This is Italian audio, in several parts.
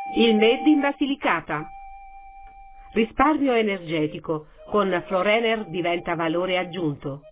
Il Made in Basilicata. Risparmio energetico. Con Florener diventa valore aggiunto.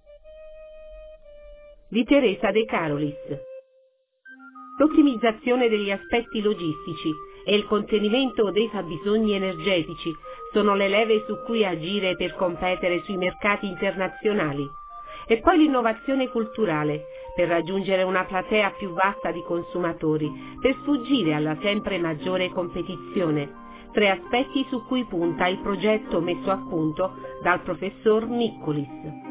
Di Teresa De Carolis. L'ottimizzazione degli aspetti logistici e il contenimento dei fabbisogni energetici sono le leve su cui agire per competere sui mercati internazionali. E poi l'innovazione culturale, per raggiungere una platea più vasta di consumatori, per sfuggire alla sempre maggiore competizione. 3 aspetti su cui punta il progetto messo a punto dal professor Miccolis.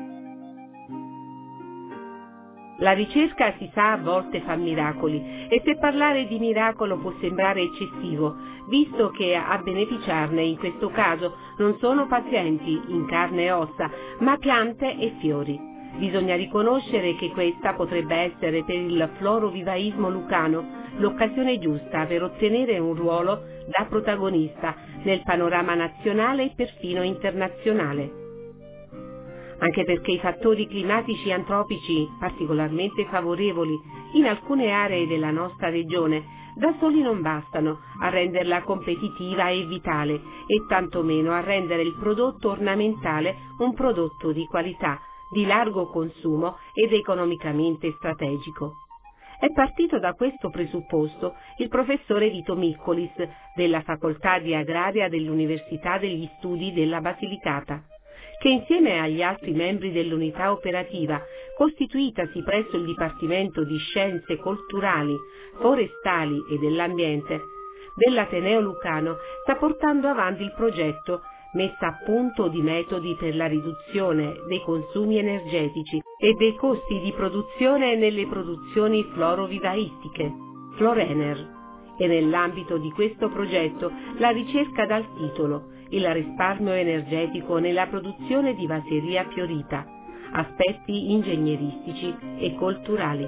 La ricerca, si sa, a volte fa miracoli, e se parlare di miracolo può sembrare eccessivo, visto che a beneficiarne in questo caso non sono pazienti in carne e ossa, ma piante e fiori. Bisogna riconoscere che questa potrebbe essere per il florovivaismo lucano l'occasione giusta per ottenere un ruolo da protagonista nel panorama nazionale e perfino internazionale. Anche perché i fattori climatici e antropici particolarmente favorevoli in alcune aree della nostra regione da soli non bastano a renderla competitiva e vitale, e tantomeno a rendere il prodotto ornamentale un prodotto di qualità, di largo consumo ed economicamente strategico. È partito da questo presupposto il professore Vito Miccolis della Facoltà di Agraria dell'Università degli Studi della Basilicata, che insieme agli altri membri dell'unità operativa, costituitasi presso il Dipartimento di Scienze Culturali, Forestali e dell'Ambiente dell'Ateneo Lucano, sta portando avanti il progetto messa a punto di metodi per la riduzione dei consumi energetici e dei costi di produzione nelle produzioni florovivaistiche, Florener, e nell'ambito di questo progetto la ricerca dal titolo Il risparmio energetico nella produzione di vaseria fiorita, aspetti ingegneristici e culturali.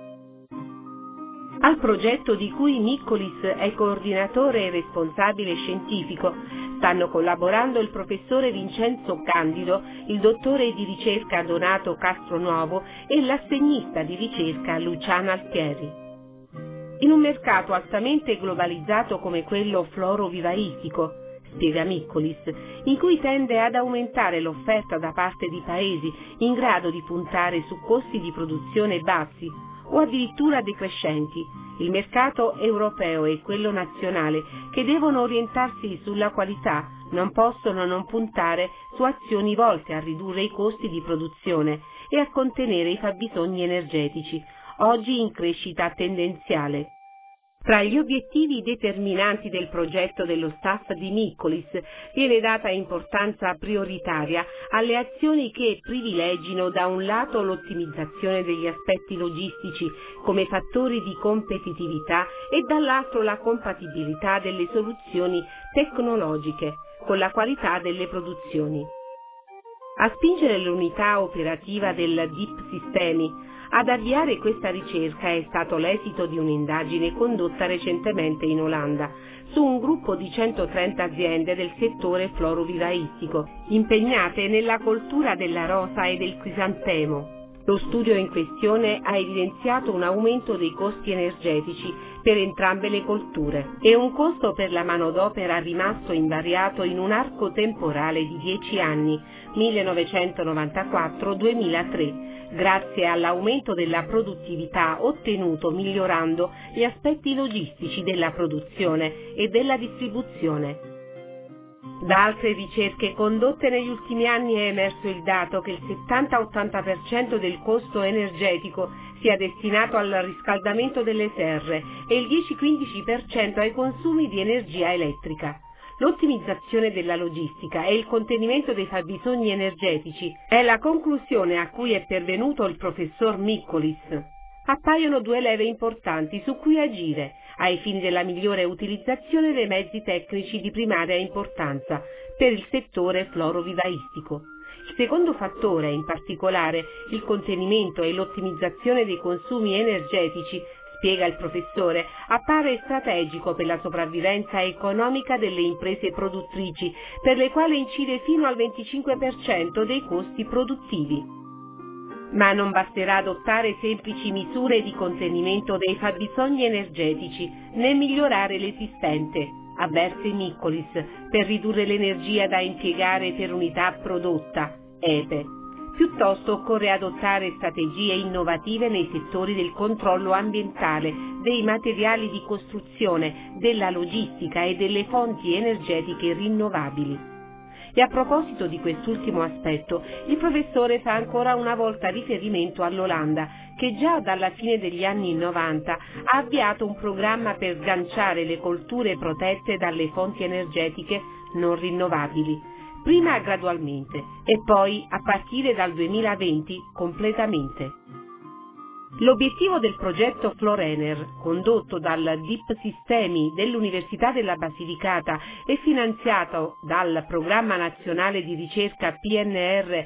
Al progetto, di cui Miccolis è coordinatore e responsabile scientifico, stanno collaborando il professore Vincenzo Candido, il dottore di ricerca Donato Castronuovo e l'assegnista di ricerca Luciana Altieri. In un mercato altamente globalizzato come quello florovivaistico, spiega Miccolis, in cui tende ad aumentare l'offerta da parte di paesi in grado di puntare su costi di produzione bassi o addirittura decrescenti, il mercato europeo e quello nazionale, che devono orientarsi sulla qualità, non possono non puntare su azioni volte a ridurre i costi di produzione e a contenere i fabbisogni energetici, oggi in crescita tendenziale. Tra gli obiettivi determinanti del progetto dello staff di Miccolis viene data importanza prioritaria alle azioni che privilegino da un lato l'ottimizzazione degli aspetti logistici come fattori di competitività e dall'altro la compatibilità delle soluzioni tecnologiche con la qualità delle produzioni. A spingere l'unità operativa del DIP Sistemi ad avviare questa ricerca è stato l'esito di un'indagine condotta recentemente in Olanda su un gruppo di 130 aziende del settore florovivaistico impegnate nella coltura della rosa e del crisantemo. Lo studio in questione ha evidenziato un aumento dei costi energetici per entrambe le colture e un costo per la manodopera rimasto invariato in un arco temporale di 10 anni, 1994-2003, grazie all'aumento della produttività ottenuto migliorando gli aspetti logistici della produzione e della distribuzione. Da altre ricerche condotte negli ultimi anni è emerso il dato che il 70-80% del costo energetico sia destinato al riscaldamento delle serre e il 10-15% ai consumi di energia elettrica. L'ottimizzazione della logistica e il contenimento dei fabbisogni energetici è la conclusione a cui è pervenuto il professor Miccolis. Appaiono 2 leve importanti su cui agire ai fini della migliore utilizzazione dei mezzi tecnici di primaria importanza per il settore florovivaistico. Il secondo fattore, in particolare il contenimento e l'ottimizzazione dei consumi energetici, spiega il professore, appare strategico per la sopravvivenza economica delle imprese produttrici, per le quali incide fino al 25% dei costi produttivi. Ma non basterà adottare semplici misure di contenimento dei fabbisogni energetici, né migliorare l'esistente, avverte Mikkolis, per ridurre l'energia da impiegare per unità prodotta, EPE. Piuttosto occorre adottare strategie innovative nei settori del controllo ambientale, dei materiali di costruzione, della logistica e delle fonti energetiche rinnovabili. E a proposito di quest'ultimo aspetto, il professore fa ancora una volta riferimento all'Olanda, che già dalla fine degli anni 90 ha avviato un programma per sganciare le colture protette dalle fonti energetiche non rinnovabili, prima gradualmente e poi a partire dal 2020 completamente. L'obiettivo del progetto Florener, condotto dal DIP Sistemi dell'Università della Basilicata e finanziato dal Programma Nazionale di Ricerca PNR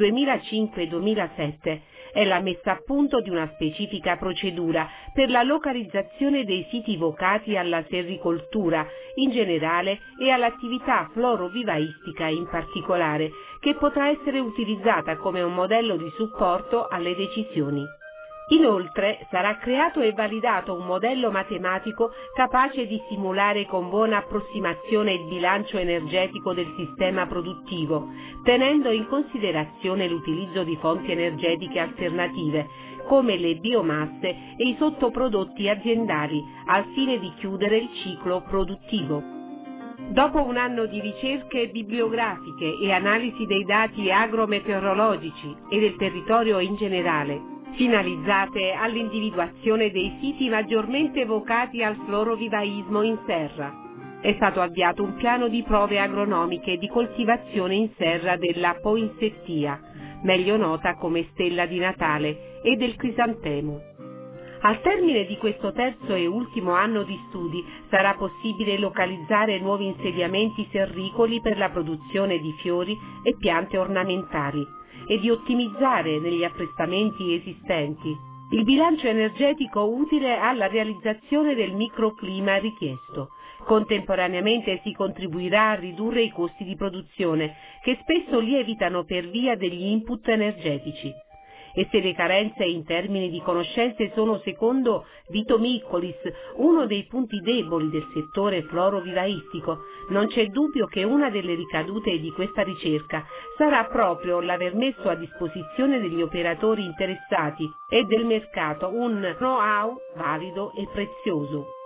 2005-2007, è la messa a punto di una specifica procedura per la localizzazione dei siti vocati alla sericoltura in generale e all'attività florovivaistica in particolare, che potrà essere utilizzata come un modello di supporto alle decisioni. Inoltre sarà creato e validato un modello matematico capace di simulare con buona approssimazione il bilancio energetico del sistema produttivo, tenendo in considerazione l'utilizzo di fonti energetiche alternative, come le biomasse e i sottoprodotti aziendali, al fine di chiudere il ciclo produttivo. Dopo un anno di ricerche bibliografiche e analisi dei dati agrometeorologici e del territorio in generale, finalizzate all'individuazione dei siti maggiormente vocati al florovivaismo in serra, è stato avviato un piano di prove agronomiche di coltivazione in serra della poinsettia, meglio nota come stella di Natale, e del crisantemo. Al termine di questo terzo e ultimo anno di studi sarà possibile localizzare nuovi insediamenti serricoli per la produzione di fiori e piante ornamentali e di ottimizzare negli apprestamenti esistenti il bilancio energetico utile alla realizzazione del microclima richiesto. Contemporaneamente si contribuirà a ridurre i costi di produzione, che spesso lievitano per via degli input energetici. E se le carenze in termini di conoscenze sono, secondo Vito Mikkolis, uno dei punti deboli del settore florovivaistico, non c'è dubbio che una delle ricadute di questa ricerca sarà proprio l'aver messo a disposizione degli operatori interessati e del mercato un know-how valido e prezioso.